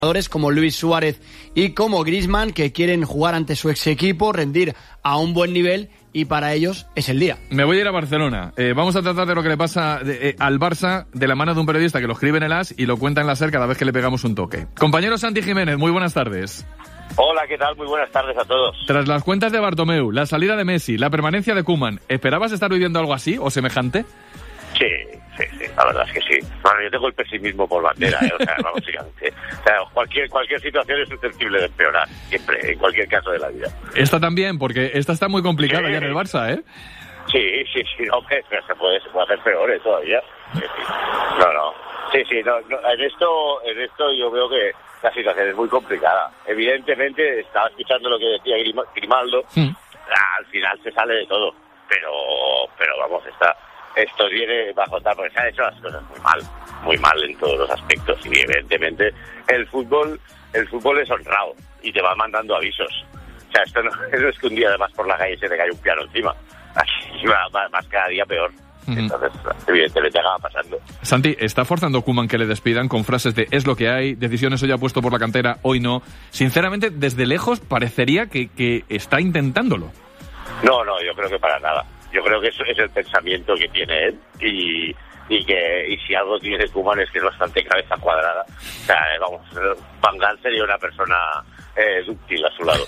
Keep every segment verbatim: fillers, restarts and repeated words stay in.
jugadores como Luis Suárez y como Griezmann, que quieren jugar ante su ex equipo, rendir a un buen nivel, y para ellos es el día. Me voy a ir a Barcelona. Eh, vamos a tratar de lo que le pasa de, eh, al Barça de la mano de un periodista que lo escribe en el As y lo cuenta en la SER cada vez que le pegamos un toque. Compañero Santi Jiménez, muy buenas tardes. Hola, ¿qué tal? Muy buenas tardes a todos. Tras las cuentas de Bartomeu, la salida de Messi, la permanencia de Koeman, ¿esperabas estar viviendo algo así o semejante? Sí, sí, sí, la verdad es que sí. Bueno, yo tengo el pesimismo por bandera, ¿eh? O sea, vamos, gigante. O sea, cualquier, cualquier situación es susceptible de empeorar, siempre, en cualquier caso de la vida. Esta también, porque esta está muy complicada sí. ya en el Barça, ¿eh? Sí, sí, sí, no, se puede, se puede hacer peor ¿eh? todavía. Sí, sí. No, no. Sí, sí, no, no, en esto, en esto yo veo que la situación es muy complicada. Evidentemente, estaba escuchando lo que decía Grimaldo, mm. al final se sale de todo, pero, pero vamos, está... Esto viene bajo tal, porque se han hecho las cosas muy mal, muy mal en todos los aspectos, y evidentemente el fútbol, el fútbol es honrado y te va mandando avisos. O sea, esto no, no es que un día además por la calle se te cae un piano encima, aquí va, va más cada día peor. Uh-huh. Entonces, evidentemente acaba pasando. Santi, ¿está forzando Koeman que le despidan con frases de es lo que hay, decisiones hoy apuesto por la cantera, hoy no? Sinceramente, desde lejos parecería que, que está intentándolo. No, no, yo creo que para nada. Yo creo que eso es el pensamiento que tiene él y, y que y si algo tiene Koeman es que es bastante cabeza cuadrada. O sea, vamos, Van Gaal sería una persona eh, dúctil a su lado.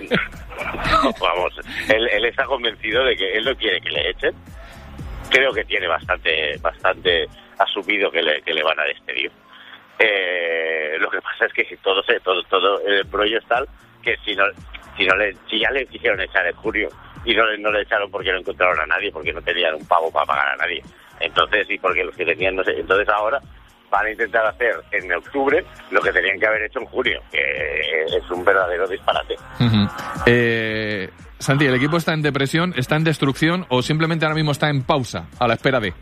no, vamos, él, él está convencido de que él no quiere que le echen. Creo que tiene bastante bastante asumido que le, que le van a despedir. Eh, lo que pasa es que todo se, todo todo el rollo es tal que si no si no le si ya le quisieron echar en junio y no, no le echaron porque no encontraron a nadie, porque no tenían un pavo para pagar a nadie. Entonces, y porque los que tenían, no sé, entonces ahora van a intentar hacer en octubre lo que tenían que haber hecho en junio, que es un verdadero disparate. Uh-huh. Eh, Santi, ¿el equipo está en depresión, está en destrucción o simplemente ahora mismo está en pausa, a la espera de?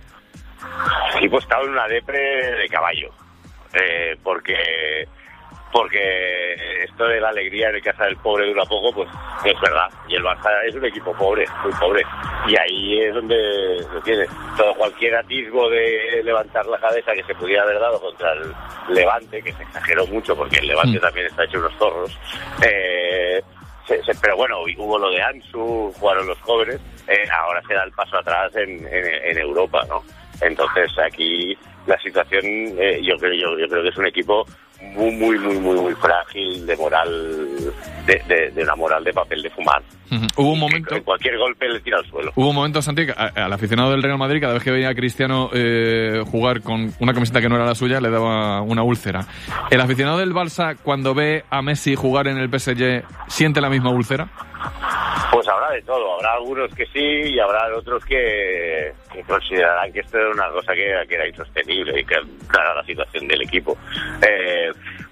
El equipo está en una depre de caballo, eh, porque... porque esto de la alegría en casa del pobre dura poco, pues es verdad. Y el Barça es un equipo pobre, muy pobre. Y ahí es donde lo tiene. Todo cualquier atisbo de levantar la cabeza que se pudiera haber dado contra el Levante, que se exageró mucho porque el Levante mm. también está hecho unos zorros. Eh, se, se, pero bueno, hubo lo de Ansu, jugaron los jóvenes. Eh, ahora se da el paso atrás en, en, en Europa, ¿no? Entonces aquí la situación, eh, yo creo yo, yo creo que es un equipo muy muy muy muy muy frágil de moral, de, de, de una moral de papel de fumar. Uh-huh. Hubo un momento que cualquier golpe le tira al suelo. Hubo un momento, Santi, al aficionado del Real Madrid, cada vez que veía a Cristiano eh, jugar con una camiseta que no era la suya, le daba una úlcera. ¿El aficionado del Barça, cuando ve a Messi jugar en el P S G, siente la misma úlcera? Pues habrá de todo, habrá algunos que sí y habrá otros que, que considerarán que esto era una cosa que, que era insostenible y que era la situación del equipo. Eh,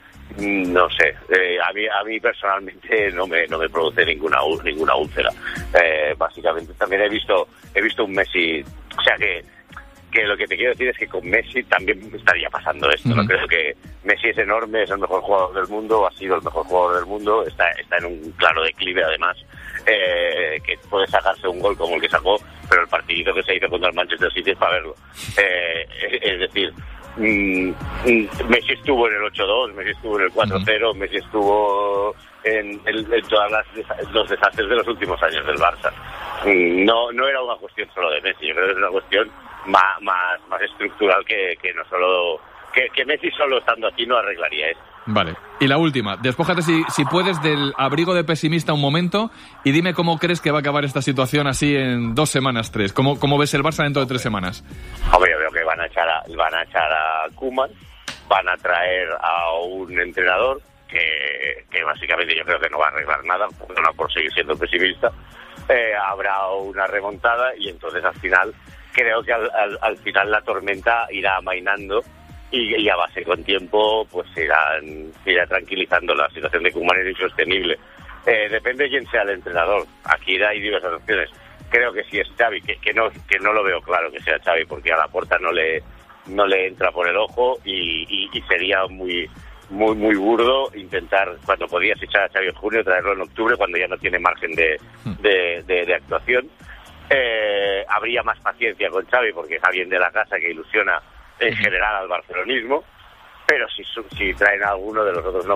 no sé, eh, a mí a mí personalmente no me no me produce ninguna ninguna úlcera. Eh, básicamente también he visto he visto un Messi, o sea que que lo que te quiero decir es que con Messi también estaría pasando esto. Uh-huh. No creo que Messi es enorme, es el mejor jugador del mundo, ha sido el mejor jugador del mundo, está está en un claro declive además. Eh, que puede sacarse un gol como el que sacó, pero el partidito que se hizo contra el Manchester City es para verlo. Eh, es, es decir, mmm, Messi estuvo en el ocho dos, Messi estuvo en el cuatro cero, uh-huh. Messi estuvo en, en, en todos los desastres de los últimos años del Barça. No no era una cuestión solo de Messi, yo creo que es una cuestión más más, más estructural que, que no solo... Que, que Messi solo estando aquí no arreglaría eso. Vale. Y la última, despójate si, si puedes del abrigo de pesimista un momento y dime cómo crees que va a acabar esta situación así en dos semanas, tres. ¿Cómo, cómo ves el Barça dentro de tres semanas? Hombre, yo veo que van a echar a, van a echar a Koeman, van a traer a un entrenador que, que básicamente yo creo que no va a arreglar nada, porque no por seguir siendo pesimista. Eh, habrá una remontada y entonces al final, creo que al, al, al final la tormenta irá amainando. Y, y a base con tiempo pues se irán, se irá tranquilizando. La situación de Koeman es insostenible. Eh, depende de quién sea el entrenador. Aquí hay diversas opciones. Creo que si es Xavi, que, que no que no lo veo claro que sea Xavi, porque a Laporta no le no le entra por el ojo y, y, y sería muy muy muy burdo intentar, cuando podías echar a Xavi en junio, traerlo en octubre cuando ya no tiene margen de, de, de, de actuación. Eh, habría más paciencia con Xavi porque es alguien de la casa que ilusiona en general al barcelonismo, pero si, si traen a alguno de los otros no